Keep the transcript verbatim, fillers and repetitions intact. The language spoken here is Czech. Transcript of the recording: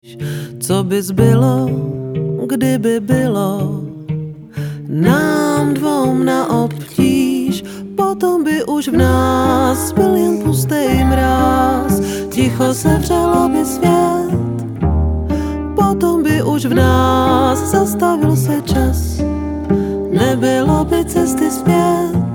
Co by zbylo, kdyby bylo nám dvou na obtíž, potom by už v nás byl jen pustý mráz, ticho sevřelo by svět, potom by už v nás zastavil se čas, nebylo by cesty zpět.